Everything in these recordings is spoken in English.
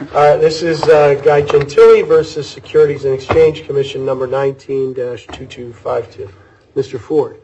This is Guy Gentile versus Securities and Exchange Commission number 19-2252. Mr. Ford.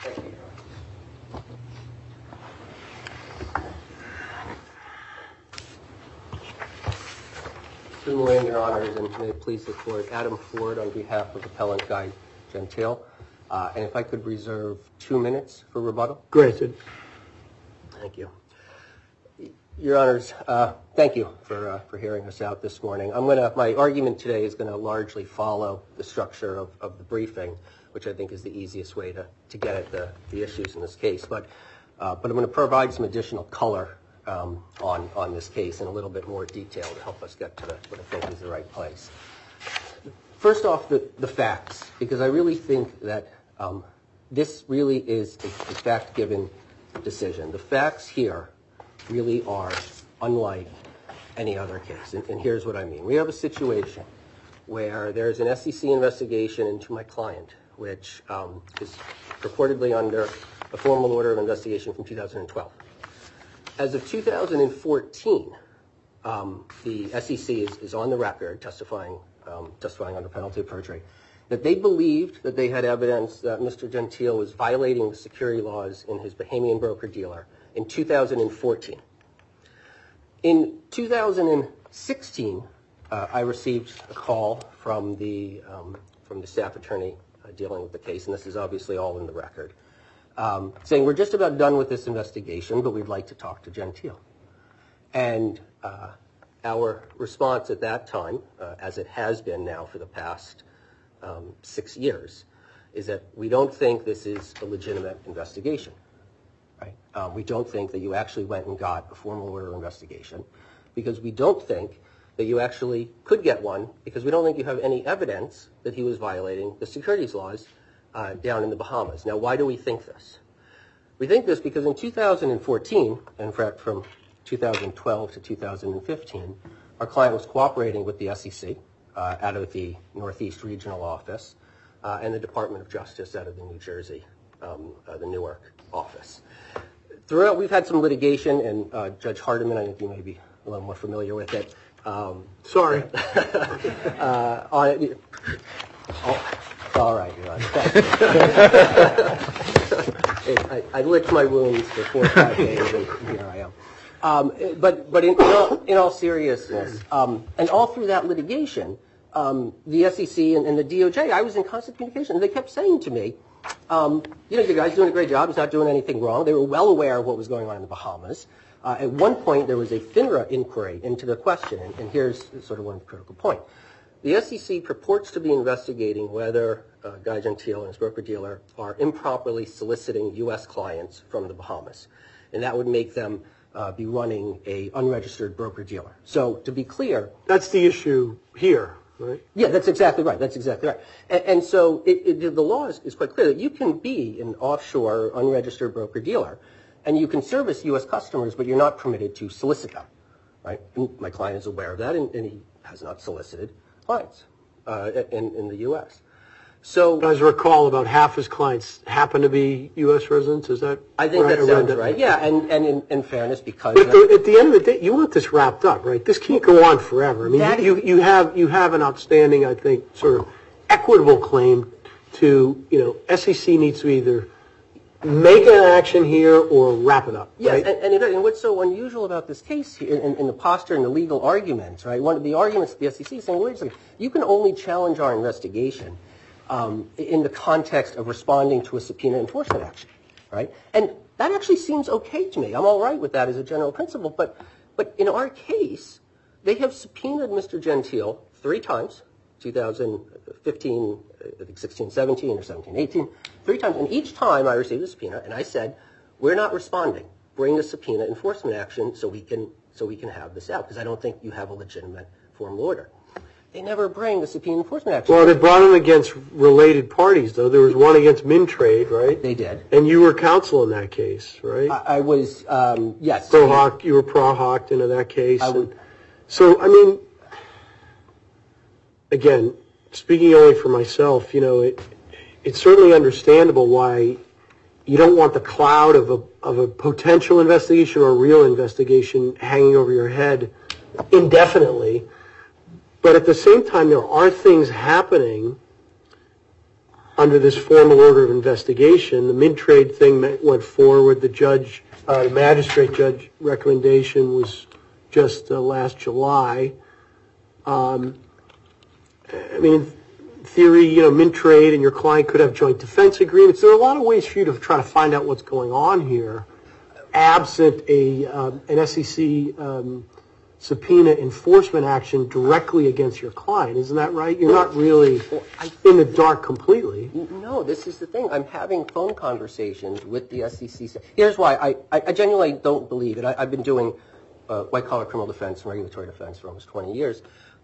Good morning, Your Honors, and may it please the Court. Adam Ford on behalf of Appellant Guy Gentile. And if I could reserve 2 minutes for rebuttal. Granted. Thank you. Your Honors, thank you for hearing us out this morning. My argument today is going to largely follow the structure of the briefing, which I think is the easiest way to get at the issues in this case. But I'm going to provide some additional color on this case in a little bit more detail to help us get to what I think is the right place. First off, the facts, because I really think that this really is a fact-given decision. The facts here really are unlike any other case, and here's what I mean. We have a situation where there's an SEC investigation into my client, which is purportedly under a formal order of investigation from 2012. As of 2014, the SEC is on the record testifying under penalty of perjury that they believed that they had evidence that Mr. Gentile was violating the security laws in his Bahamian broker-dealer in 2014. In 2016, I received a call from the staff attorney dealing with the case, and this is obviously all in the record, saying we're just about done with this investigation, but we'd like to talk to Gentile. And our response at that time, as it has been now for the past 6 years, is that we don't think this is a legitimate investigation. Right? We don't think that you actually went and got a formal order of investigation, because we don't think that you actually could get one, because we don't think you have any evidence that he was violating the securities laws down in the Bahamas. Now, why do we think this? We think this because in 2014, in fact from 2012 to 2015, our client was cooperating with the SEC out of the Northeast Regional Office and the Department of Justice out of the New Jersey, the Newark office. Throughout, we've had some litigation, and Judge Hardiman, I think you may be a little more familiar with it. Sorry. All right, Your Honor. I licked my wounds for 4 or 5 days, and here I am. But in all seriousness, and all through that litigation, the SEC and the DOJ, I was in constant communication. And they kept saying to me, the guy's doing a great job. He's not doing anything wrong. They were well aware of what was going on in the Bahamas. At one point, there was a FINRA inquiry into the question, and here's sort of one critical point. The SEC purports to be investigating whether Guy Gentile and his broker-dealer are improperly soliciting U.S. clients from the Bahamas, and that would make them be running a unregistered broker-dealer. So to be clear, that's the issue here, right? Yeah, that's exactly right. That's exactly right. And so the law is quite clear that you can be an offshore unregistered broker-dealer, and you can service U.S. customers, but you're not permitted to solicit them, right? And my client is aware of that, and he has not solicited clients in the U.S. So, as I recall, about half his clients happen to be U.S. residents. Is that? I think that sounds right. Yeah, and in fairness, because but at the end of the day, you want this wrapped up, right? This can't go on forever. I mean, you have an outstanding, I think, sort of equitable claim to SEC needs to either make an action here or wrap it up. Yes, right? and what's so unusual about this case here, in the posture and the legal arguments, right? One of the arguments of the SEC is saying, wait a second, you can only challenge our investigation in the context of responding to a subpoena enforcement action, right? And that actually seems okay to me. I'm all right with that as a general principle, but in our case, they have subpoenaed Mr. Gentile 3 times, 2015, I think 16, 17, or 17, 18, 3 times, and each time I received a subpoena, and I said, we're not responding. Bring a subpoena enforcement action so we can have this out, because I don't think you have a legitimate formal order. They never bring a subpoena enforcement action. Well, they brought them against related parties, though. There was one against Mintrade, right? They did. And you were counsel in that case, right? I was, yes. You were pro-hawked into that case. So, I mean, again, speaking only for myself, it's certainly understandable why you don't want the cloud of a potential investigation or a real investigation hanging over your head indefinitely. But at the same time, there are things happening under this formal order of investigation. The Mintrade thing went forward. The magistrate judge recommendation was just last July. I mean, in theory, Mintrade and your client could have joint defense agreements. There are a lot of ways for you to try to find out what's going on here, absent an SEC subpoena enforcement action directly against your client. Isn't that right? You're not really in the dark completely. No, this is the thing. I'm having phone conversations with the SEC. Here's why. I genuinely don't believe it. I've been doing white-collar criminal defense and regulatory defense for almost 20 years.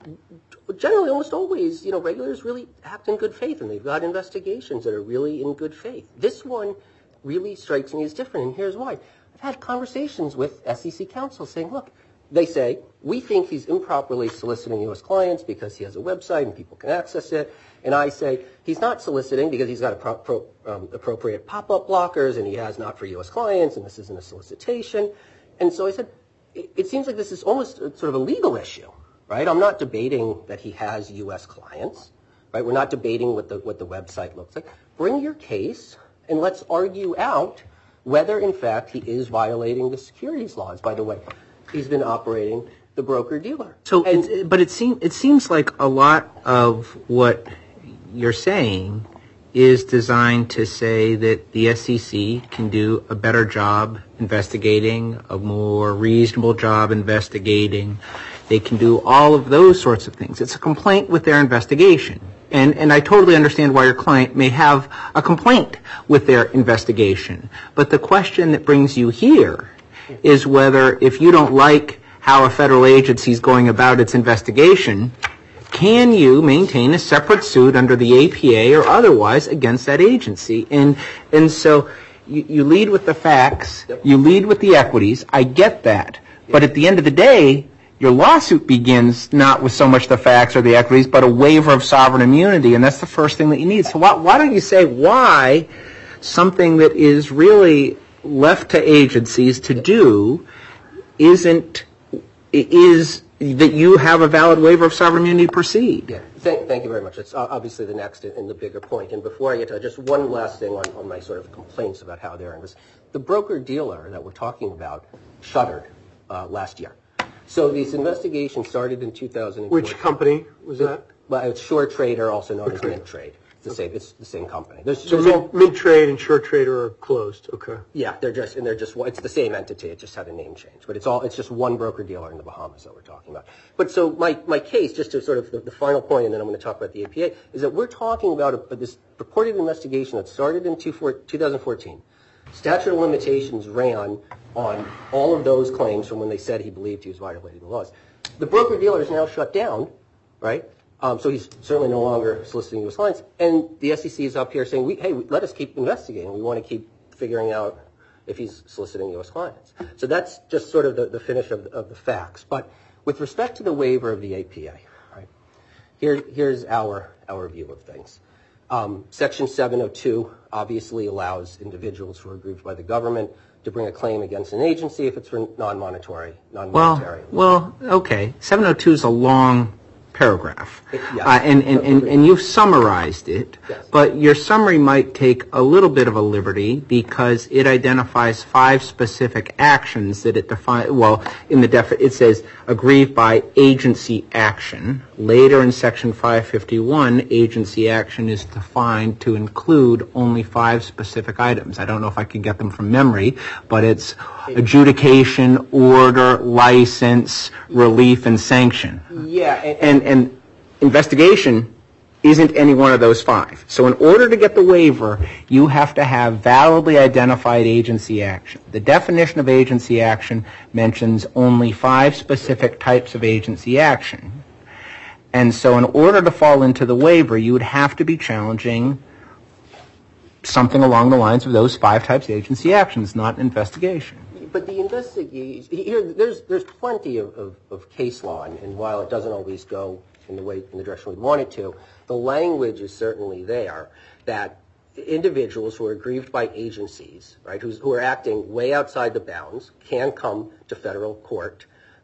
Generally, almost always, regulators really act in good faith, and they've got investigations that are really in good faith. This one really strikes me as different, and here's why. I've had conversations with SEC counsel saying, look, they say, we think he's improperly soliciting U.S. clients because he has a website and people can access it. And I say, he's not soliciting because he's got appropriate pop-up blockers and he has not for U.S. clients and this isn't a solicitation. And so I said, it seems like this is almost sort of a legal issue, right? I'm not debating that he has U.S. clients, right? We're not debating what the website looks like. Bring your case and let's argue out whether, in fact, he is violating the securities laws. By the way, he's been operating the broker-dealer. So, but it seems like a lot of what you're saying is designed to say that the SEC can do a better job investigating, a more reasonable job investigating. They can do all of those sorts of things. It's a complaint with their investigation. And I totally understand why your client may have a complaint with their investigation. But the question that brings you here is whether, if you don't like how a federal agency is going about its investigation, can you maintain a separate suit under the APA or otherwise against that agency? And so you lead with the facts, you lead with the equities. I get that. But at the end of the day, your lawsuit begins not with so much the facts or the equities, but a waiver of sovereign immunity, and that's the first thing that you need. So why don't you say why something that is really left to agencies to do is that you have a valid waiver of sovereign immunity to proceed? Yeah. Thank you very much. It's obviously the next and the bigger point. And before I get to that, just one last thing on my sort of complaints about how they're in this. The broker-dealer that we're talking about shuttered last year. So this investigation started in 2004. Which company was that? Well, it's Shore Trader, also known as Mintrade. It's the same company. So Mintrade and Shore Trader are closed. Okay. Yeah, it's the same entity. It just had a name change, but it's just one broker dealer in the Bahamas that we're talking about. But so my case, just to sort of the final point, and then I'm going to talk about the APA, is that we're talking about this purported investigation that started in 2014. Statute of limitations ran on all of those claims from when they said he believed he was violating the laws. The broker dealer is now shut down, right? So he's certainly no longer soliciting U.S. clients. And the SEC is up here saying, hey, let us keep investigating. We want to keep figuring out if he's soliciting U.S. clients. So that's just sort of the finish of the facts. But with respect to the waiver of the APA, right, here's our view of things. Section 702 obviously allows individuals who are aggrieved by the government to bring a claim against an agency if it's for non-monetary. Well, okay. 702 is a long paragraph, Yes. and you've summarized it, Yes. but your summary might take a little bit of a liberty because it identifies 5 specific actions that it defines. Well, it says aggrieved by agency action. Later in Section 551, agency action is defined to include only 5 specific items. I don't know if I can get them from memory, but it's adjudication, order, license, relief, and sanction. Yeah. And investigation isn't any one of those 5. So in order to get the waiver, you have to have validly identified agency action. The definition of agency action mentions only 5 specific types of agency action. And so in order to fall into the waiver, you would have to be challenging something along the lines of those 5 types of agency actions, not an investigation. But the investigation here, there's plenty of case law, and while it doesn't always go in the direction we want it to, the language is certainly there that individuals who are aggrieved by agencies, right, who are acting way outside the bounds, can come to federal court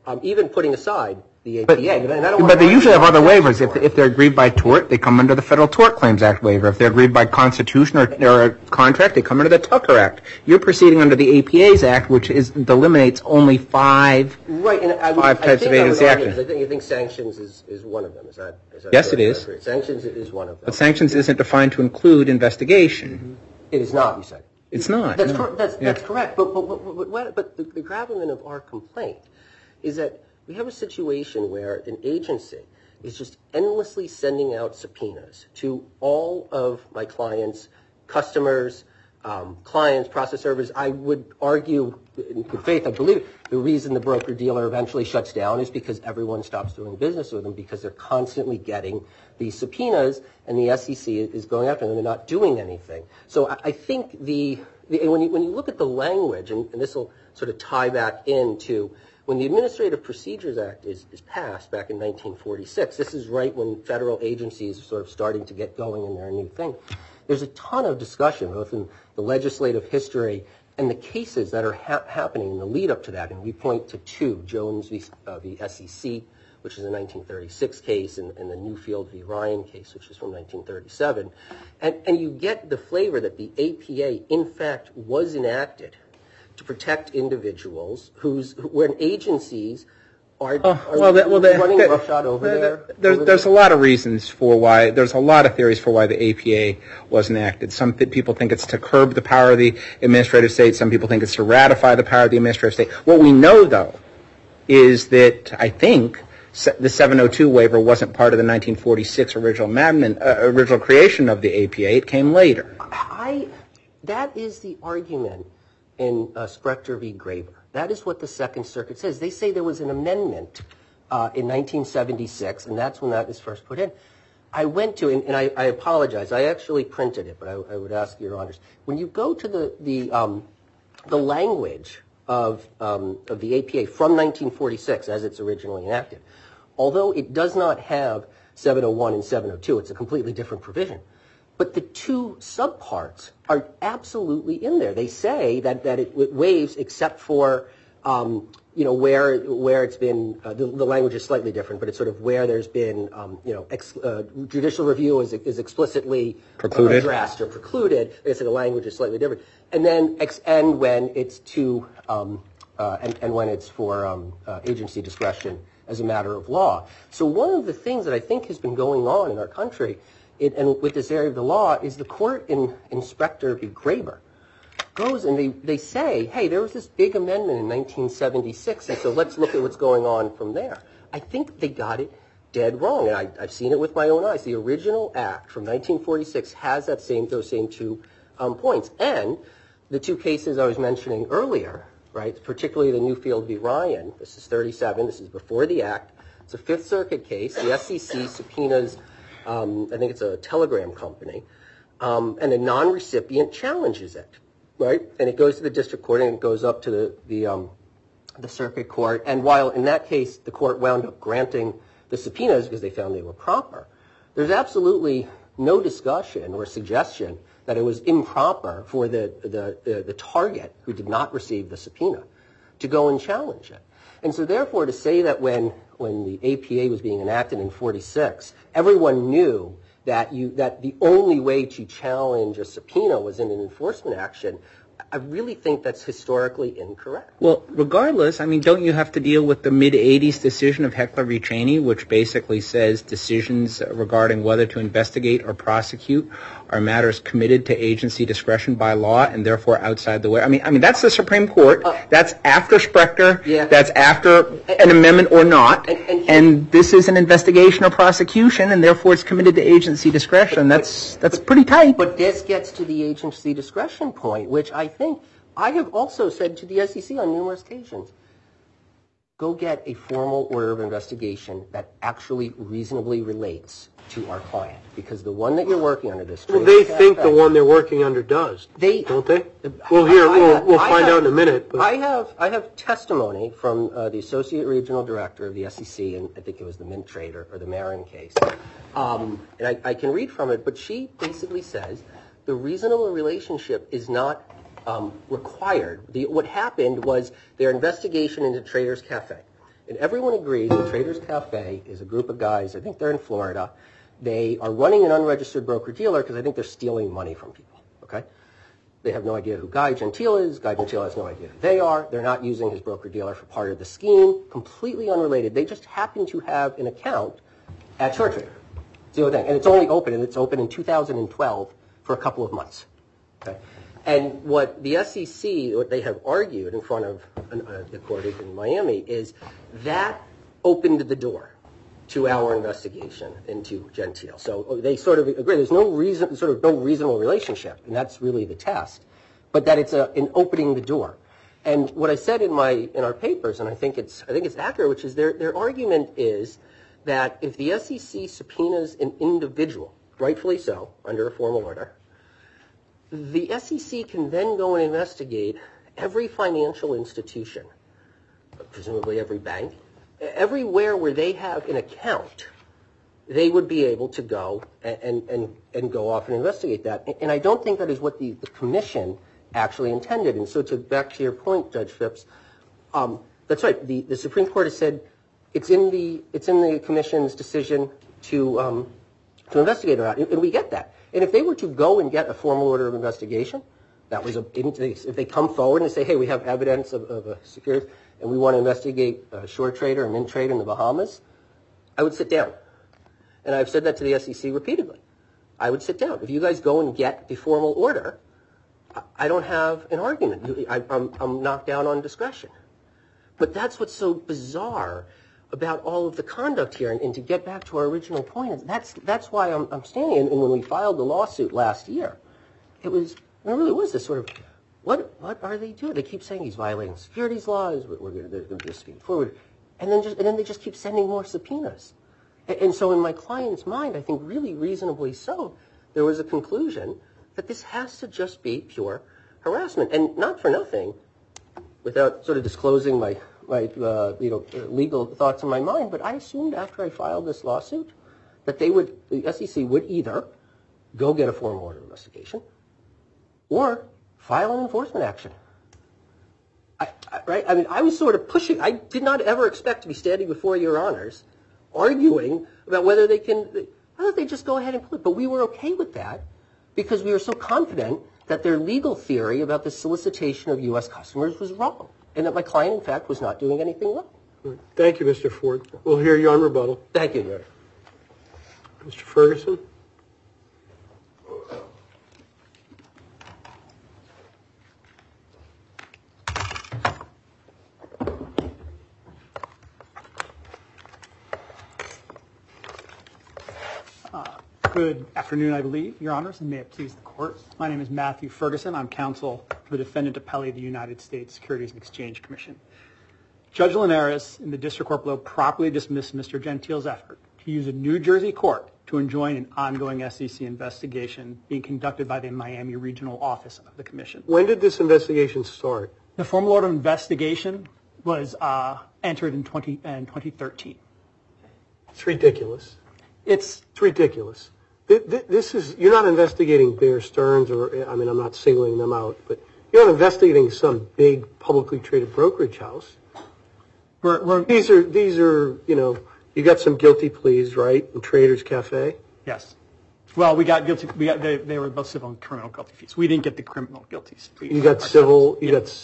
even putting aside the APA. But they usually have other waivers. If they're aggrieved by tort, they come under the Federal Tort Claims Act waiver. If they're aggrieved by Constitution or a contract, they come under the Tucker Act. You're proceeding under the APA's Act, which eliminates only five types of agency action. I think sanctions is one of them. Is that yes, correct? it is. Sanctions is one of them. But sanctions isn't defined to include investigation. It is not, you said. It's not. That's correct. But the gravamen of our complaint is that we have a situation where an agency is just endlessly sending out subpoenas to all of my clients, customers, clients, process servers. I would argue, in good faith, I believe the reason the broker-dealer eventually shuts down is because everyone stops doing business with them because they're constantly getting these subpoenas and the SEC is going after them and they're not doing anything. So I think when you look at the language, and this will sort of tie back into when the Administrative Procedures Act is passed back in 1946, this is right when federal agencies are sort of starting to get going in their new thing. There's a ton of discussion, both in the legislative history and the cases that are happening in the lead up to that. And we point to two, Jones v. SEC, which is a 1936 case, and the Newfield v. Ryan case, which is from 1937. And you get the flavor that the APA, in fact, was enacted to protect individuals when agencies are running roughshod over There's a lot of reasons for why. There's a lot of theories for why the APA was enacted. Some people think it's to curb the power of the administrative state. Some people think it's to ratify the power of the administrative state. What we know, though, is that I think the 702 waiver wasn't part of the 1946 original creation of the APA. It came later. That is the argument in Sprecher v. Graber. That is what the Second Circuit says. They say there was an amendment in 1976, and that's when that was first put in. I went to, and I apologize, I actually printed it, but I would ask your honors. When you go to the language of the APA from 1946, as it's originally enacted, although it does not have 701 and 702, it's a completely different provision. But the two subparts are absolutely in there. They say that it waives except for, where it's been, the language is slightly different, but it's sort of where there's been, judicial review is explicitly addressed or precluded. It's the language is slightly different. And then and when it's to, and when it's for agency discretion as a matter of law. So one of the things that I think has been going on in our country and with this area of the law is the court in Sprecher v. Graber goes and they say, hey, there was this big amendment in 1976, and so let's look at what's going on from there. I think they got it dead wrong, and I've seen it with my own eyes. The original act from 1946 has those same 2 points. And the 2 cases I was mentioning earlier, right, particularly the Newfield v. Ryan, this is 37, this is before the act. It's a Fifth Circuit case. The SEC subpoenas, I think it's a telegram company, and a non-recipient challenges it, right? And it goes to the district court and it goes up to the circuit court. And while in that case the court wound up granting the subpoenas because they found they were proper, there's absolutely no discussion or suggestion that it was improper for the target who did not receive the subpoena to go and challenge it. And so therefore to say that when the APA was being enacted in 46, everyone knew that the only way to challenge a subpoena was in an enforcement action, I really think that's historically incorrect. Well, regardless, I mean, don't you have to deal with the mid-'80s decision of Heckler v. Cheney, which basically says decisions regarding whether to investigate or prosecute are matters committed to agency discretion by law and therefore outside the way. I mean, that's the Supreme Court. That's after Sprecher. Yeah. That's after an amendment or not. And this is an investigation or prosecution, and therefore it's committed to agency discretion. That's pretty tight. But this gets to the agency discretion point, which I think I have also said to the SEC on numerous occasions. Go get a formal order of investigation that actually reasonably relates to our client, because the one that you're working under this. Well, they think the one they're working under does, don't they? Well, we'll find out in a minute. But. I have testimony from the associate regional director of the SEC, and I think it was the Mint Trader or the Marin case, and I can read from it. But she basically says the reasonable relationship is not required. What happened was their investigation into Trader's Cafe, And everyone agrees that Traders Cafe is a group of guys, I think they're in Florida. They are running an unregistered broker-dealer because I think they're stealing money from people, okay? They have no idea who Guy Gentile is. Guy Gentile has no idea who they are. They're not using his broker-dealer for part of the scheme. Completely unrelated. They just happen to have an account at SureTrader. It's the other thing. And it's only open, and it's open in 2012 for a couple of months, okay? And what the SEC, what they have argued in front of the court in Miami is that opened the door to our investigation into Gentile. So they sort of agree there's no reasonable relationship, and that's really the test, but that it's an opening the door. And what I said in our papers, and I think it's accurate, which is their argument is that if the SEC subpoenas an individual, rightfully so, under a formal order, the SEC can then go and investigate every financial institution, presumably every bank, everywhere where they have an account, they would be able to go and go off and investigate that. And I don't think that is what the commission actually intended. And so back to your point, Judge Phipps, that's right. The Supreme Court has said it's in the commission's decision to investigate or not, and we get that. And if they were to go and get a formal order of investigation, if they come forward and say, hey, we have evidence of a security, and we want to investigate short trade or mint trade in the Bahamas, I would sit down. And I've said that to the SEC repeatedly. I would sit down. If you guys go and get the formal order, I don't have an argument. I'm knocked down on discretion. But that's what's so bizarre about all of the conduct here. And to get back to our original point, that's why I'm standing. And when we filed the lawsuit last year, it really was this sort of, what are they doing? They keep saying he's violating securities laws. They're going to just speak forward, and then they just keep sending more subpoenas. And so in my client's mind, I think really reasonably so, there was a conclusion that this has to just be pure harassment, and not for nothing. Without sort of disclosing my legal thoughts in my mind, but I assumed after I filed this lawsuit that the SEC would either go get a formal order of investigation or file an enforcement action. Right? I mean, I was sort of pushing. I did not ever expect to be standing before your honors arguing about whether they just go ahead and pull it. But we were okay with that because we were so confident that their legal theory about the solicitation of U.S. customers was wrong, and that my client, in fact, was not doing anything wrong. Thank you, Mr. Ford. We'll hear you on rebuttal. Thank you, Your Honor. Mr. Ferguson? Good afternoon, I believe, Your Honors, and may it please the Court. My name is Matthew Ferguson. I'm counsel for the defendant appellee of the United States Securities and Exchange Commission. Judge Linares in the district court below properly dismissed Mr. Gentile's effort to use a New Jersey court to enjoin an ongoing SEC investigation being conducted by the Miami Regional Office of the Commission. When did this investigation start? The formal order of investigation was entered in 2013. It's ridiculous. It's ridiculous. This is, you're not investigating Bear Stearns, or, I mean, I'm not singling them out, but you're not investigating some big publicly traded brokerage house. These are, you got some guilty pleas, right, in Traders Cafe? Yes. Well, they were both civil and criminal guilty fees. We didn't get the criminal guilty fees. You got civil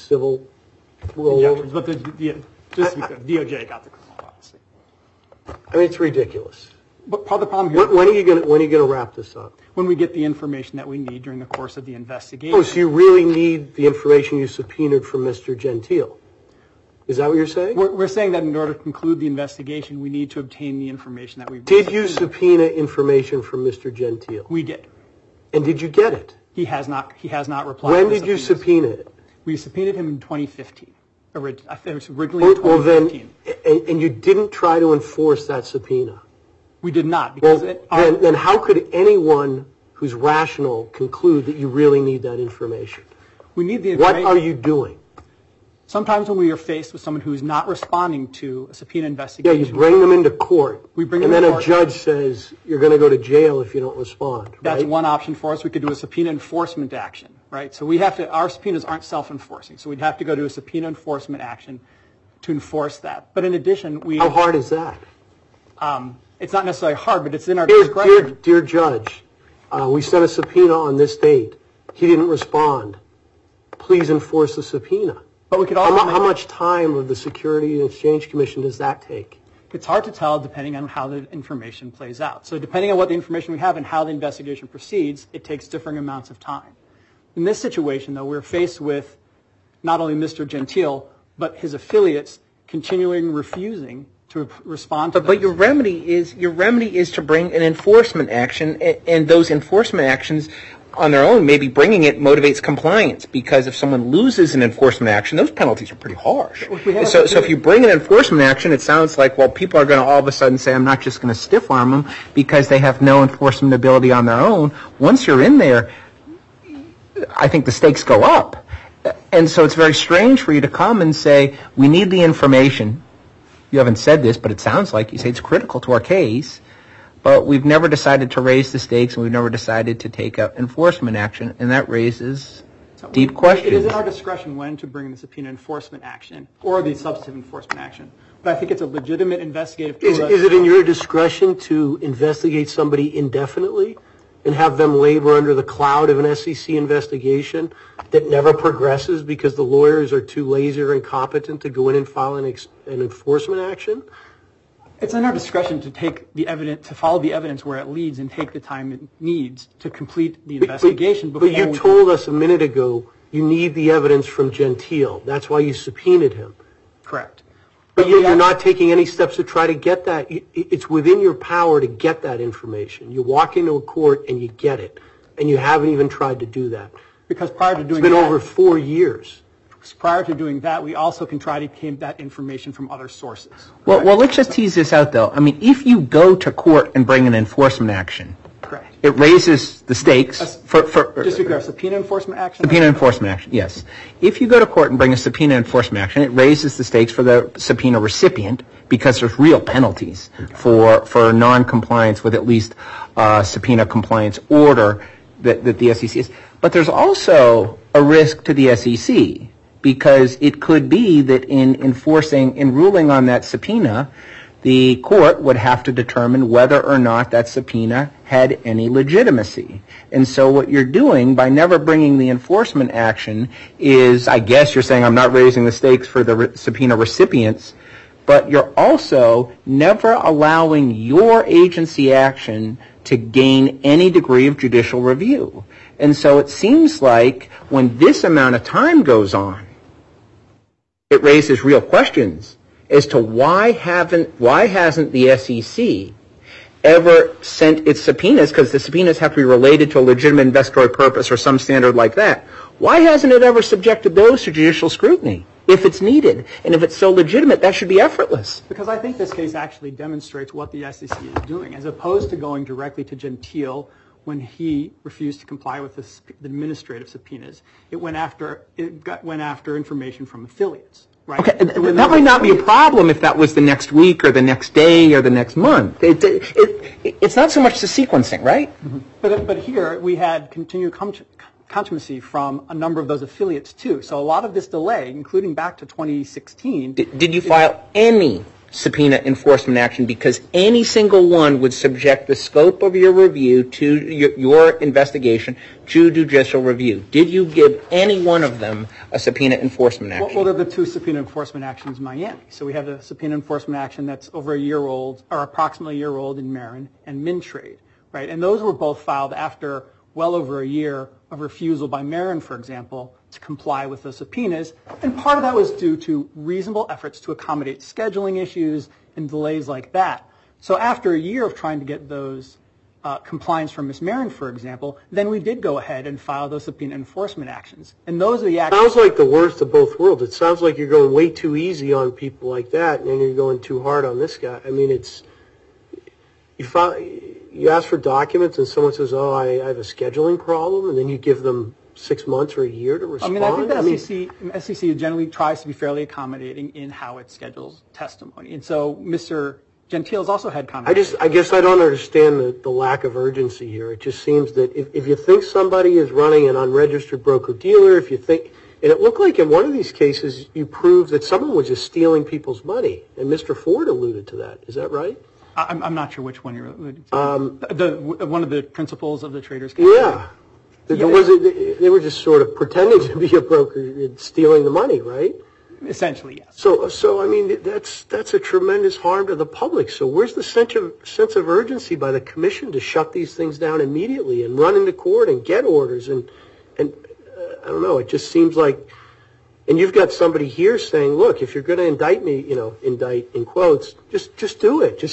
rollover? But just to be clear, DOJ got the criminal, obviously. I mean, it's ridiculous. But part of the problem here. When are you going to wrap this up? When we get the information that we need during the course of the investigation. Oh, so you really need the information you subpoenaed from Mr. Gentile? Is that what you're saying? We're saying that in order to conclude the investigation, we need to obtain the information that we've Did you subpoena information from Mr. Gentile? We did. And did you get it? He has not replied. When did you subpoena it? We subpoenaed him in 2015. It was originally in 2015. And you didn't try to enforce that subpoena? We did not. Then how could anyone who's rational conclude that you really need that information? We need the information. What are you doing? Sometimes when we are faced with someone who is not responding to a subpoena investigation. Yeah, you bring them into court. And then a judge says you're going to go to jail if you don't respond. Right? That's one option for us. We could do a subpoena enforcement action, right? So our subpoenas aren't self-enforcing. So we'd have to go to a subpoena enforcement action to enforce that. But in addition, How hard is that? It's not necessarily hard, but it's in our discretion. Dear Judge, we sent a subpoena on this date. He didn't respond. Please enforce the subpoena. But we could also how much time of the Securities and Exchange Commission does that take? It's hard to tell depending on how the information plays out. So depending on what the information we have and how the investigation proceeds, it takes differing amounts of time. In this situation, though, we're faced with not only Mr. Gentile, but his affiliates continuing refusing to respond to But your remedy is to bring an enforcement action, and those enforcement actions on their own, maybe bringing it motivates compliance, because if someone loses an enforcement action, those penalties are pretty harsh. So if you bring an enforcement action, it sounds like, well, people are going to all of a sudden say, I'm not just going to stiff arm them because they have no enforcement ability on their own. Once you're in there, I think the stakes go up. And so it's very strange for you to come and say, we need the information. You haven't said this, but it sounds like you say it's critical to our case. But we've never decided to raise the stakes, and we've never decided to take up enforcement action, and that raises deep questions. It is in our discretion when to bring the subpoena enforcement action or the substantive enforcement action. But I think it's a legitimate investigative tool. Is it in your discretion to investigate somebody indefinitely and have them labor under the cloud of an SEC investigation that never progresses because the lawyers are too lazy or incompetent to go in and file an enforcement action? It's in our discretion to take the evidence, to follow the evidence where it leads and take the time it needs to complete the investigation. But you told us a minute ago you need the evidence from Gentile. That's why you subpoenaed him. Correct. But yet you're not taking any steps to try to get that. It's within your power to get that information. You walk into a court and you get it, and you haven't even tried to do that. Because prior to doing it's been over 4 years. Prior to doing that, we also can try to get that information from other sources. Well, let's just tease this out, though. I mean, if you go to court and bring an enforcement action, correct, it raises the stakes just to be clear, subpoena enforcement action? Subpoena enforcement action, yes. If you go to court and bring a subpoena enforcement action, it raises the stakes for the subpoena recipient because there's real penalties for non-compliance with at least subpoena compliance order that the SEC is. But there's also a risk to the SEC, because it could be that in ruling on that subpoena, the court would have to determine whether or not that subpoena had any legitimacy. And so what you're doing by never bringing the enforcement action is, I guess you're saying I'm not raising the stakes for the subpoena recipients, but you're also never allowing your agency action to gain any degree of judicial review. And so it seems like when this amount of time goes on, it raises real questions as to why hasn't the SEC ever sent its subpoenas, because the subpoenas have to be related to a legitimate investigatory purpose or some standard like that. Why hasn't it ever subjected those to judicial scrutiny if it's needed? And if it's so legitimate, that should be effortless. Because I think this case actually demonstrates what the SEC is doing, as opposed to going directly to Gentile when he refused to comply with the administrative subpoenas. It went after information from affiliates. Right? Okay, that might not be a problem if that was the next week or the next day or the next month. It's not so much the sequencing, right? Mm-hmm. But here we had continued contumacy from a number of those affiliates too. So a lot of this delay, including back to 2016. Did you file any subpoena enforcement action because any single one would subject the scope of your review to your investigation to judicial review? Did you give any one of them a subpoena enforcement action? Well, they're the two subpoena enforcement actions in Miami. So we have the subpoena enforcement action that's over a year old, or approximately a year old in Marin and Mintrade, right? And those were both filed after well over a year of refusal by Marin, for example, to comply with the subpoenas. And part of that was due to reasonable efforts to accommodate scheduling issues and delays like that. So after a year of trying to get those compliance from Ms. Marin, for example, then we did go ahead and file those subpoena enforcement actions. And those are the actions. Sounds like the worst of both worlds. It sounds like you're going way too easy on people like that, and then you're going too hard on this guy. I mean, you ask for documents and someone says, oh, I have a scheduling problem, and then you give them 6 months or a year to respond? I think the SEC generally tries to be fairly accommodating in how it schedules testimony. And so Mr. Gentile's also had comments. I guess I don't understand the lack of urgency here. It just seems that if you think somebody is running an unregistered broker-dealer, if you think And it looked like in one of these cases you proved that someone was just stealing people's money, and Mr. Ford alluded to that. Is that right? I'm not sure which one you're alluding to. One of the principals of the Traders Cafe? Yeah. They were just sort of pretending to be a broker and stealing the money, right? Essentially, yes. So I mean, that's a tremendous harm to the public. So where's the sense of urgency by the commission to shut these things down immediately and run into court and get orders? And I don't know, it just seems like, and you've got somebody here saying, look, if you're going to indict me, indict in quotes, just do it.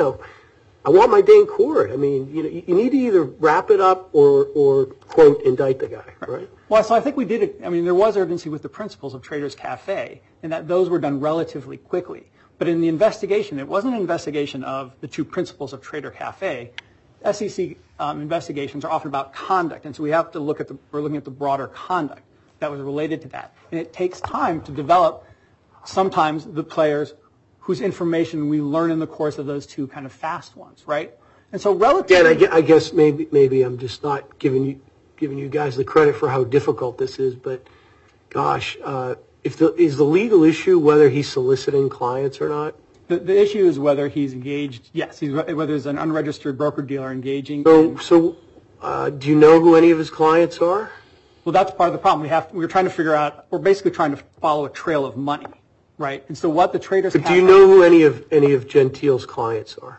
I want my day in court. I mean, you need to either wrap it up or quote, indict the guy, right? Well, so I think we did. I mean, there was urgency with the principals of Traders Cafe, and that those were done relatively quickly. But in the investigation, it wasn't an investigation of the two principals of Trader Cafe. SEC investigations are often about conduct, and so we have to we're looking at the broader conduct that was related to that. And it takes time to develop sometimes the players whose information we learn in the course of those two kind of fast ones, right? And so relatively... Yeah, I guess maybe I'm just not giving you guys the credit for how difficult this is, but gosh, is the legal issue whether he's soliciting clients or not? The issue is whether he's engaged, yes, whether there's an unregistered broker-dealer engaging. So do you know who any of his clients are? Well, that's part of the problem. We're trying to figure out, we're basically trying to follow a trail of money, right? And so what the Traders Cafe... But do you know who any of Gentile's clients are?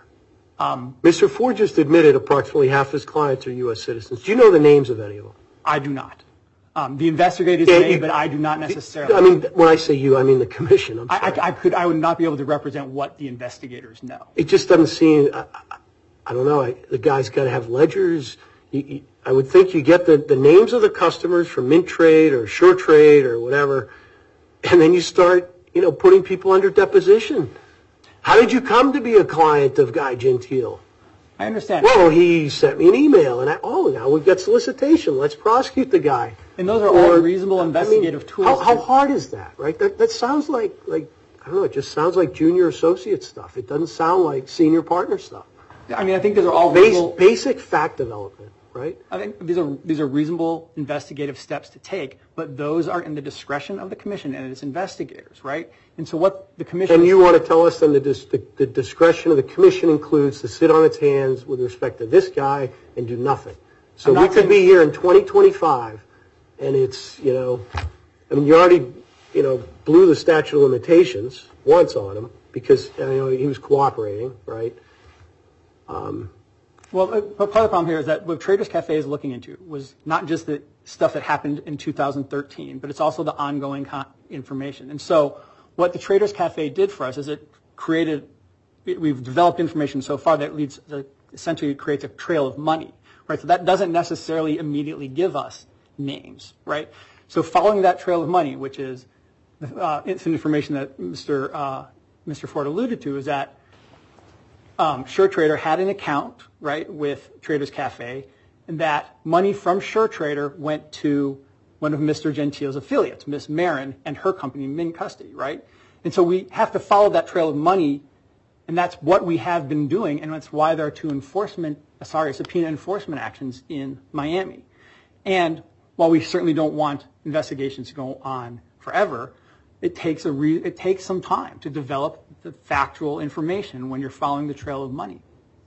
Mr. Ford just admitted approximately half his clients are U.S. citizens. Do you know the names of any of them? I do not. The investigators may, but I do not necessarily. I mean, when I say you, I mean the commission. I'm sorry. I would not be able to represent what the investigators know. It just doesn't seem, I don't know, the guy's got to have ledgers. I would think you get the names of the customers from Mint Trade or Sure Trade or whatever, and then you start, putting people under deposition. How did you come to be a client of Guy Gentile? I understand. Well, he sent me an email, and now we've got solicitation. Let's prosecute the guy. And those are all reasonable investigative tools. How hard is that, right? That sounds like, I don't know, it just sounds like junior associate stuff. It doesn't sound like senior partner stuff. I mean, I think those are all basic fact development, right? I think these are reasonable investigative steps to take, but those are in the discretion of the commission and its investigators, right? And so what the commission... And you want to tell us then the discretion of the commission includes to sit on its hands with respect to this guy and do nothing. So we could be here in 2025 and it's, I mean, you already, blew the statute of limitations once on him because, he was cooperating, right? Well, part of the problem here is that what Traders Cafe is looking into was not just the stuff that happened in 2013, but it's also the ongoing information. And so what the Traders Cafe did for us is we've developed information so far that essentially creates a trail of money, right? So that doesn't necessarily immediately give us names, right? So following that trail of money, which is it's information that Mr. Ford alluded to, is that Sure Trader had an account, right, with Traders Cafe, and that money from Sure Trader went to one of Mr. Gentile's affiliates, Miss Marin, and her company, Mint Custody, right? And so we have to follow that trail of money, and that's what we have been doing, and that's why there are two subpoena enforcement actions in Miami. And while we certainly don't want investigations to go on forever, it takes some time to develop the factual information when you're following the trail of money.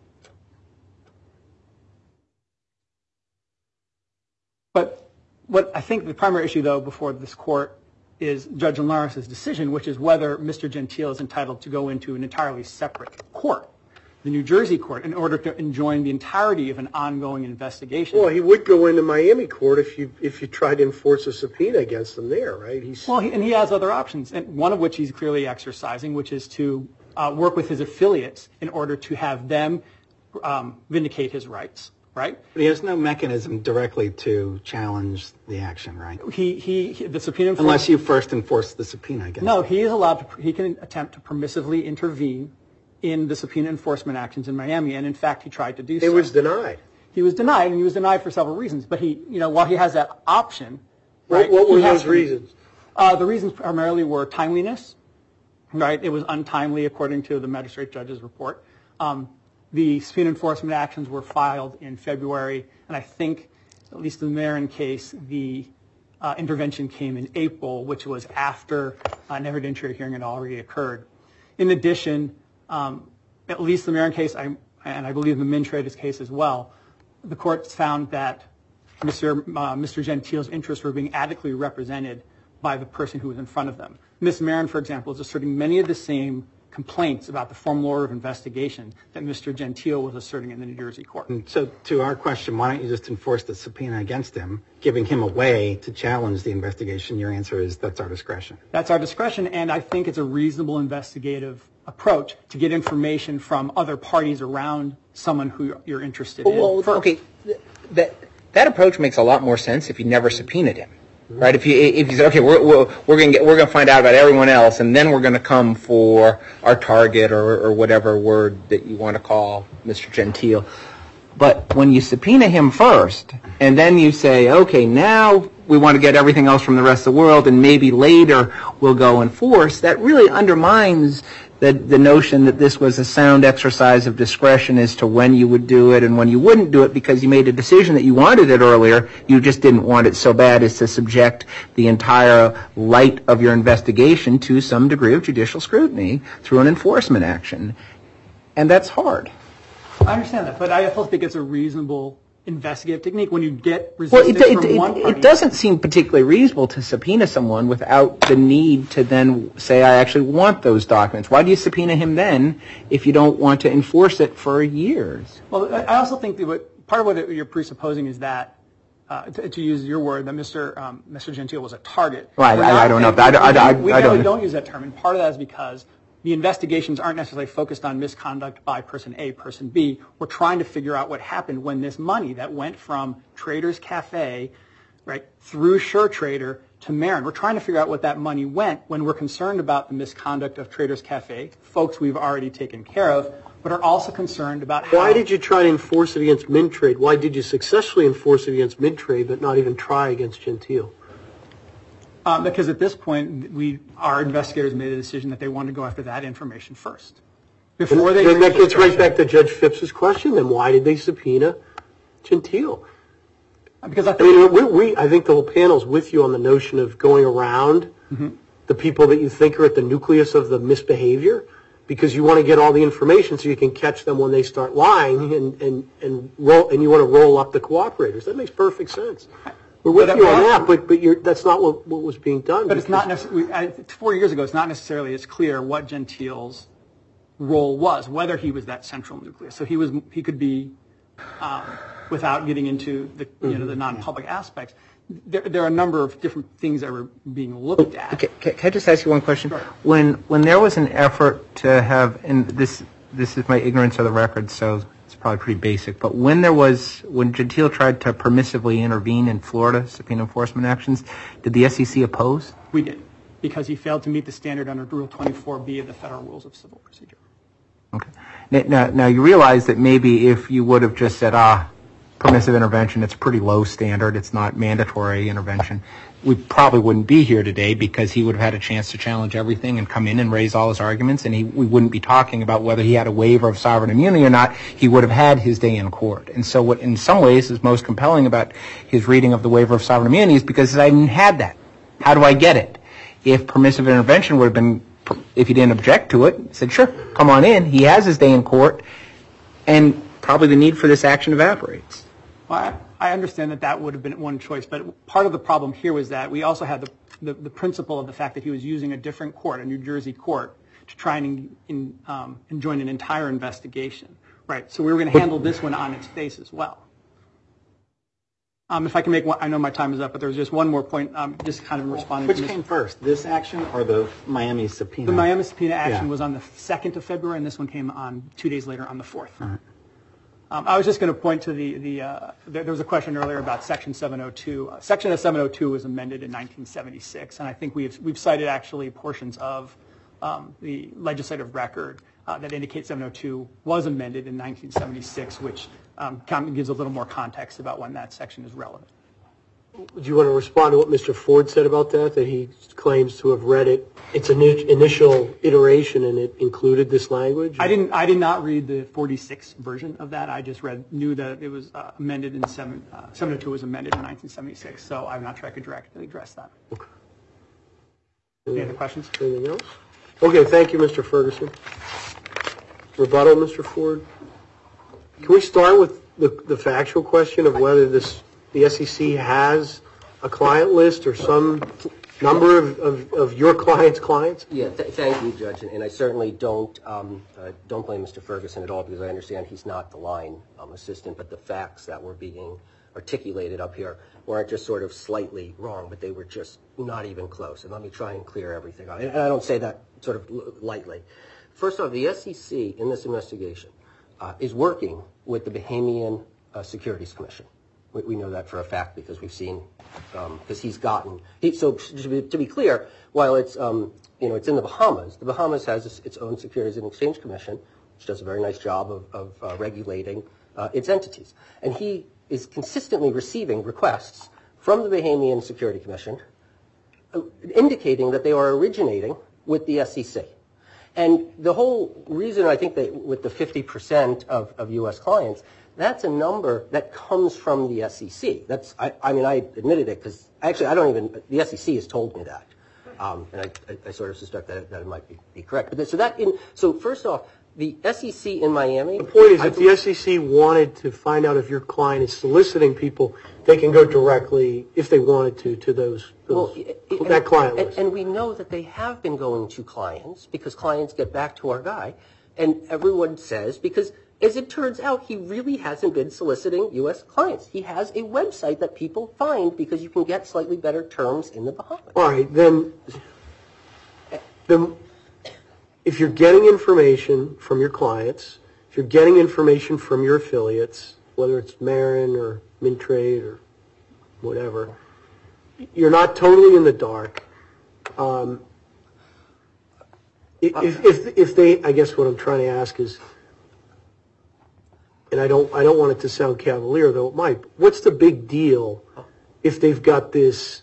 But what I think the primary issue, though, before this court is Judge Linares' decision, which is whether Mr. Gentile is entitled to go into an entirely separate court, the New Jersey court, in order to enjoin the entirety of an ongoing investigation. Well, he would go into Miami court if you tried to enforce a subpoena against him there, right? And he has other options, and one of which he's clearly exercising, which is to work with his affiliates in order to have them vindicate his rights, right? But he has no mechanism directly to challenge the action, right? The subpoena... Unless you first enforce the subpoena against him. No, he is allowed to... He can attempt to permissively intervene in the subpoena enforcement actions in Miami, and in fact, he tried to do so. It was denied. He was denied, and he was denied for several reasons. But while he has that option... Right, what were those reasons? The reasons primarily were timeliness, right? It was untimely, according to the magistrate judge's report. The subpoena enforcement actions were filed in February, and I think, at least in the Marin case, the intervention came in April, which was after an evidentiary hearing had already occurred. In addition, at least the Marin case, and I believe the Mintrade's case as well, the courts found that Mr. Gentile's interests were being adequately represented by the person who was in front of them. Ms. Marin, for example, is asserting many of the same complaints about the formal order of investigation that Mr. Gentile was asserting in the New Jersey court. And so to our question, why don't you just enforce the subpoena against him, giving him a way to challenge the investigation? Your answer is that's our discretion. That's our discretion, and I think it's a reasonable investigative approach to get information from other parties around someone who you're interested in. Well, okay, that approach makes a lot more sense if you never subpoenaed him. Right? If you said, okay, we're gonna find out about everyone else, and then we're gonna come for our target or whatever word that you want to call Mr. Gentile. But when you subpoena him first, and then you say, okay, now we want to get everything else from the rest of the world, and maybe later we'll go enforce, that really undermines the notion that this was a sound exercise of discretion as to when you would do it and when you wouldn't do it because you made a decision that you wanted it earlier. You just didn't want it so bad as to subject the entire light of your investigation to some degree of judicial scrutiny through an enforcement action. And that's hard. I understand that, but I also think it's a reasonable investigative technique when you get resistance from one party. It doesn't seem particularly reasonable to subpoena someone without the need to then say, I actually want those documents. Why do you subpoena him then if you don't want to enforce it for years? Well, I also think that part of what you're presupposing is that, to use your word, that Mr. Gentile was a target. Well, I don't know. We don't use that term, and part of that is because the investigations aren't necessarily focused on misconduct by person A, person B. We're trying to figure out what happened when this money that went from Traders Cafe, right, through SureTrader to Marin. We're trying to figure out what that money went when we're concerned about the misconduct of Traders Cafe, folks we've already taken care of, but are also concerned about how... Why did you try to enforce it against Mintrade? Why did you successfully enforce it against Mintrade but not even try against Gentile? Because at this point, our investigators made a decision that they wanted to go after that information first. Before they then that gets right back to Judge Phipps's question. Then why did they subpoena Gentile? Because I think the whole panel's with you on the notion of going around the people that you think are at the nucleus of the misbehavior, because you want to get all the information so you can catch them when they start lying and you want to roll up the cooperators. That makes perfect sense. We're with you on that, but that's not what was being done. But it's not necessarily. 4 years ago, it's not necessarily as clear what Gentile's role was, whether he was that central nucleus. So he could be, without getting into the the non-public aspects. There are a number of different things that were being looked at. Okay, can I just ask you one question? Sure. When there was an effort to have, and this is my ignorance of the record, so it's probably pretty basic, but when Gentile tried to permissively intervene in Florida subpoena enforcement actions, did the SEC oppose? We did, because he failed to meet the standard under Rule 24B of the Federal Rules of Civil Procedure. Okay. Now you realize that maybe if you would have just said, permissive intervention, it's a pretty low standard, it's not mandatory intervention, we probably wouldn't be here today because he would have had a chance to challenge everything and come in and raise all his arguments, and we wouldn't be talking about whether he had a waiver of sovereign immunity or not. He would have had his day in court. And so what in some ways is most compelling about his reading of the waiver of sovereign immunity is because I didn't have that. How do I get it? If permissive intervention would have been, if he didn't object to it, said, sure, come on in, he has his day in court, and probably the need for this action evaporates. Well, I understand that would have been one choice, but part of the problem here was that we also had the principle of the fact that he was using a different court, a New Jersey court, to try and join an entire investigation, right? So we were going to handle this one on its face as well. If I can make one, I know my time is up, but there was just one more point, just kind of responding to Which came first, this action or the Miami subpoena? The Miami subpoena action was on the 2nd of February, and this one came on 2 days later on the 4th. All right. I was just going to point to there was a question earlier about Section 702. Section 702 was amended in 1976, and I think we've cited actually portions of the legislative record that indicate 702 was amended in 1976, which gives a little more context about when that section is relevant. do you want to respond to what Mr. Ford said about that he claims to have read it, its initial iteration, and it included this language? I did not read the 46 version of that. I just knew that it was amended in 702 was amended in 1976, so I'm not sure I could directly address that. Okay. Any other questions? Anything else? Okay, thank you, Mr. Ferguson. Rebuttal, Mr. Ford? Can we start with the factual question of whether the SEC has a client list or some number of your clients? Yeah, thank you, Judge. And I certainly don't blame Mr. Ferguson at all, because I understand he's not the line assistant, but the facts that were being articulated up here weren't just sort of slightly wrong, but they were just not even close. And let me try and clear everything out. And I don't say that sort of lightly. First off, the SEC in this investigation is working with the Bahamian Securities Commission. We know that for a fact because we've seen, because he's gotten. So to be clear, while it's it's in the Bahamas has its own Securities and Exchange Commission, which does a very nice job of regulating its entities, and he is consistently receiving requests from the Bahamian Security Commission indicating that they are originating with the SEC. And the whole reason I think that with the 50% of U.S. clients, that's a number that comes from the SEC. I admitted it because actually the SEC has told me that. And I sort of suspect that it might be correct. But so first off, the SEC in Miami. The point is, if the SEC wanted to find out if your client is soliciting people, they can go directly, if they wanted to that client list. And we know that they have been going to clients because clients get back to our guy, and everyone says, because as it turns out, he really hasn't been soliciting U.S. clients. He has a website that people find because you can get slightly better terms in the Bahamas. All right, then if you're getting information from your clients, if you're getting information from your affiliates, whether it's Marin or Mintrade or whatever, you're not totally in the dark. If they, I guess what I'm trying to ask is, and I don't want it to sound cavalier, though it might, what's the big deal if they've got this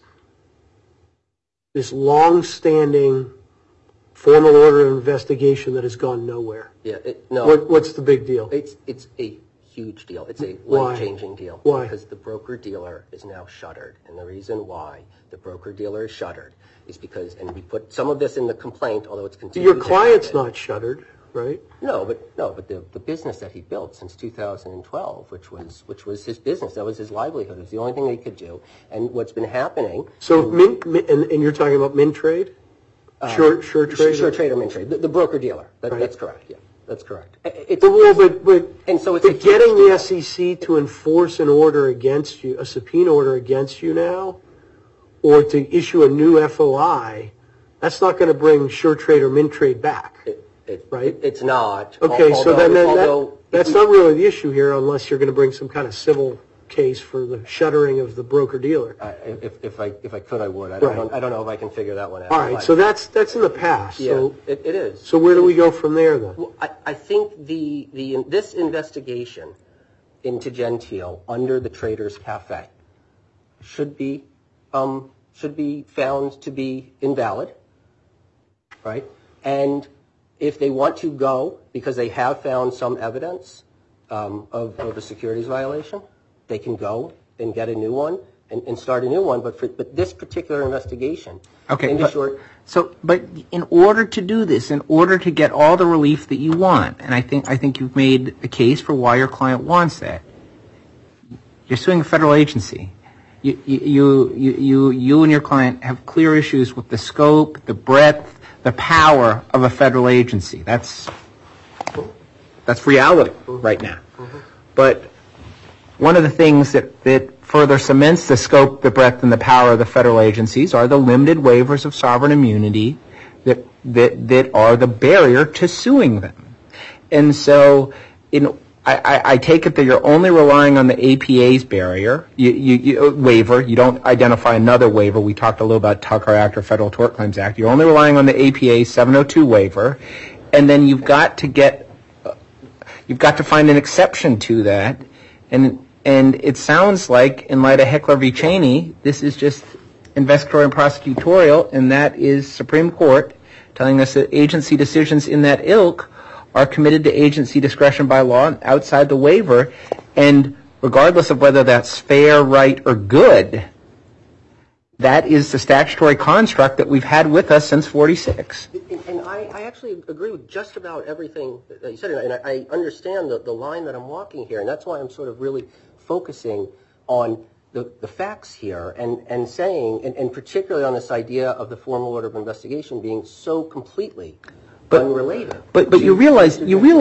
long-standing formal order of investigation that has gone nowhere? Yeah, what's the big deal? It's a huge deal. It's a life-changing deal. Why? Because the broker-dealer is now shuttered. And the reason why the broker-dealer is shuttered is because, and we put some of this in the complaint, although it's continuing. Your client's not shuttered, right? No, but the business that he built since 2012, which was his business, that was his livelihood. It was the only thing he could do. And what's been happening. So, and you're talking about Mintrade? Sure Trade or Mintrade. The broker-dealer. That's correct, yeah. That's correct. But getting the SEC to enforce an order against you, a subpoena order against you now, or to issue a new FOI, that's not going to bring SureTrade or Mintrade back, right? It's not. Okay, that's not really the issue here unless you're going to bring some kind of civil case for the shuttering of the broker-dealer. If I could, I would. I don't know if I can figure that one out. All right, so that's in the past. Yeah, so it is. So where do we go from there, then? Well, I think this investigation into Gentile under the Traders Cafe should be found to be invalid, right? And if they want to go because they have found some evidence of a securities violation, they can go and get a new one and start a new one. But this particular investigation, but in order to do this, in order to get all the relief that you want, and I think you've made a case for why your client wants that, you're suing a federal agency. You and your client have clear issues with the scope, the breadth, the power of a federal agency. That's reality right now. But one of the things that further cements the scope, the breadth, and the power of the federal agencies are the limited waivers of sovereign immunity that are the barrier to suing them. And so I take it that you're only relying on the APA's barrier, waiver. You don't identify another waiver. We talked a little about Tucker Act or Federal Tort Claims Act. You're only relying on the APA 702 waiver. And then you've got to find an exception to that. And And it sounds like, in light of Heckler v. Cheney, this is just investigatory and prosecutorial, and that is Supreme Court telling us that agency decisions in that ilk are committed to agency discretion by law and outside the waiver. And regardless of whether that's fair, right, or good, that is the statutory construct that we've had with us since 46. And I actually agree with just about everything that you said, and I understand the line that I'm walking here, and that's why I'm sort of really focusing on the facts here and saying, and particularly on this idea of the formal order of investigation being so completely unrelated. But you realize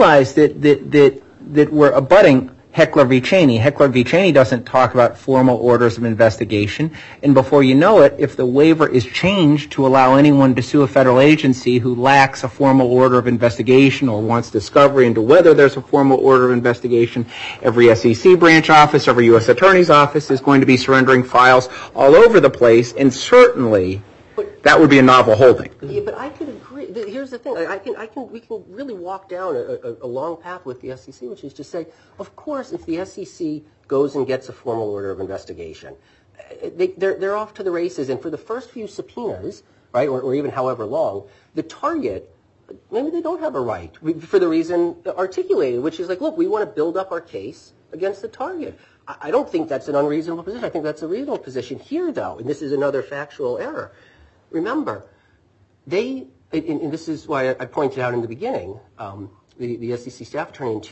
that we're abutting Heckler v. Cheney. Heckler v. Cheney doesn't talk about formal orders of investigation, and before you know it, if the waiver is changed to allow anyone to sue a federal agency who lacks a formal order of investigation or wants discovery into whether there's a formal order of investigation, every SEC branch office, every U.S. Attorney's office is going to be surrendering files all over the place, and certainly that would be a novel holding. Yeah, but I could agree. Here's the thing. We can really walk down a long path with the SEC, which is to say, of course, if the SEC goes and gets a formal order of investigation, they're off to the races. And for the first few subpoenas, right, or even however long, the target, maybe they don't have a right for the reason articulated, which is like, look, we want to build up our case against the target. I don't think that's an unreasonable position. I think that's a reasonable position here, though, and this is another factual error. Remember, and this is why I pointed out in the beginning, the SEC staff attorney in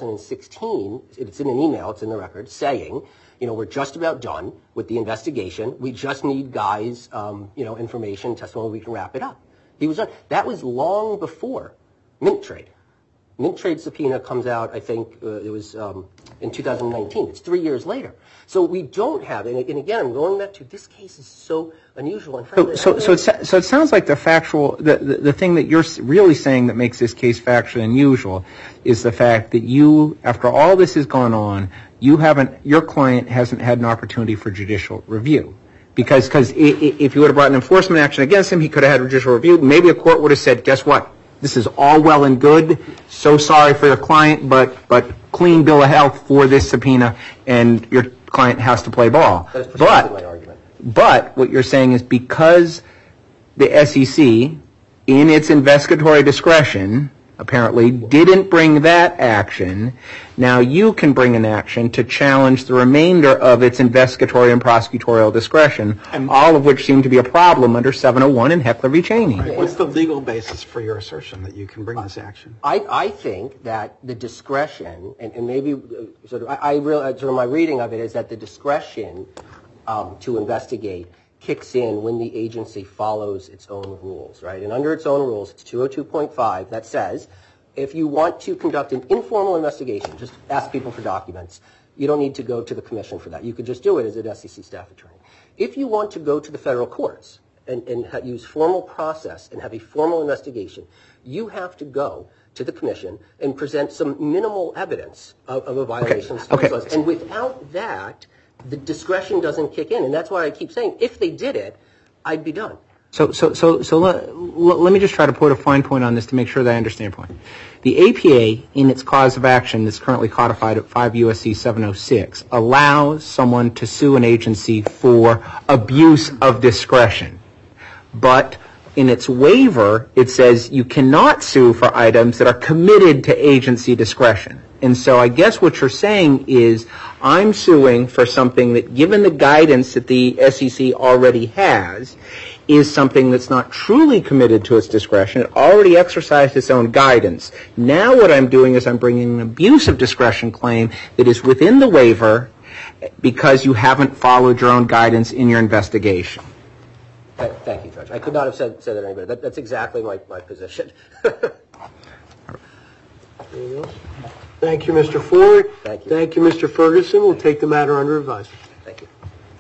2016, it's in an email, it's in the record, saying, we're just about done with the investigation. We just need guys, information, testimony, we can wrap it up. He was done. That was long before Mint Trade. Mint Trade subpoena comes out, I think it was in 2019. It's 3 years later. So we don't have, and again, I'm going back to this case is so unusual. And frankly, so it sounds like the thing that you're really saying that makes this case factually unusual is the fact that you, after all this has gone on, your client hasn't had an opportunity for judicial review. Because if you would have brought an enforcement action against him, he could have had judicial review. Maybe a court would have said, guess what? This is all well and good. So sorry for your client, but clean bill of health for this subpoena, and your client has to play ball. That is precisely my argument. But what you're saying is because the SEC, in its investigatory discretion, apparently didn't bring that action, now you can bring an action to challenge the remainder of its investigatory and prosecutorial discretion, all of which seem to be a problem under 701 and Heckler v. Cheney. Right. What's the legal basis for your assertion that you can bring this action? I think that the discretion, and maybe I realize my reading of it is that the discretion to investigate kicks in when the agency follows its own rules, right? And under its own rules, it's 202.5 that says if you want to conduct an informal investigation, just ask people for documents. You don't need to go to the commission for that. You could just do it as an SEC staff attorney. If you want to go to the federal courts and use formal process and have a formal investigation, you have to go to the commission and present some minimal evidence of a violation of state laws. And without that, the discretion doesn't kick in. And that's why I keep saying, if they did it, I'd be done. So let me just try to put a fine point on this to make sure that I understand your point. The APA, in its cause of action that's currently codified at 5 U.S.C. 706, allows someone to sue an agency for abuse of discretion. But in its waiver, it says you cannot sue for items that are committed to agency discretion. And so I guess what you're saying is I'm suing for something that, given the guidance that the SEC already has, is something that's not truly committed to its discretion. It already exercised its own guidance. Now what I'm doing is I'm bringing an abuse of discretion claim that is within the waiver because you haven't followed your own guidance in your investigation. Thank you, Judge. I could not have said that any better. That's exactly my position. Thank you, Mr. Ford. Thank you. Thank you, Mr. Ferguson. We'll take the matter under advisement. Thank you.